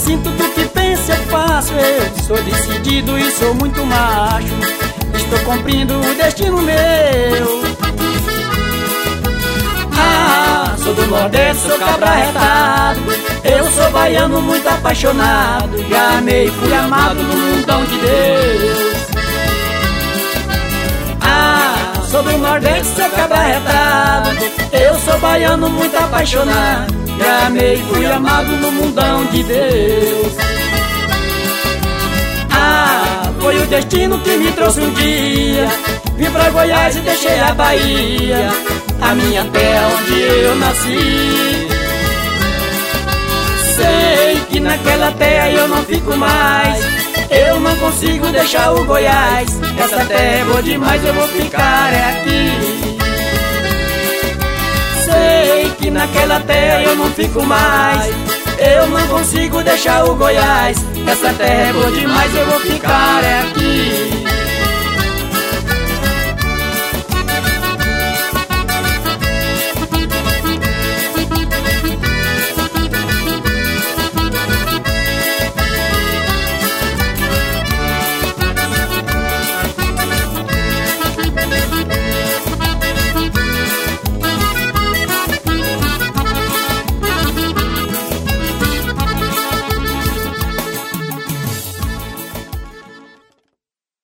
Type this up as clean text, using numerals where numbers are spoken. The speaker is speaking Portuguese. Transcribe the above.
sinto, tu que pensa, eu faço. Eu sou decidido e sou muito macho. Estou cumprindo o destino meu. Ah, sou do Nordeste, sou cabra retado. Eu sou baiano muito apaixonado. Já amei e fui amado no mundão de Deus. Ah, sou do Nordeste, sou cabra retado. Eu sou baiano muito apaixonado. Já amei e fui amado no mundão de Deus. Ah, foi o destino que me trouxe um dia. Vim pra Goiás e deixei a Bahia, a minha terra onde eu nasci. Sei que naquela terra eu não fico mais. Eu não consigo deixar o Goiás. Essa terra é boa demais, eu vou ficar aqui. Sei que naquela terra eu não fico mais. Eu não consigo deixar o Goiás. Essa terra é boa demais, eu vou ficar aqui.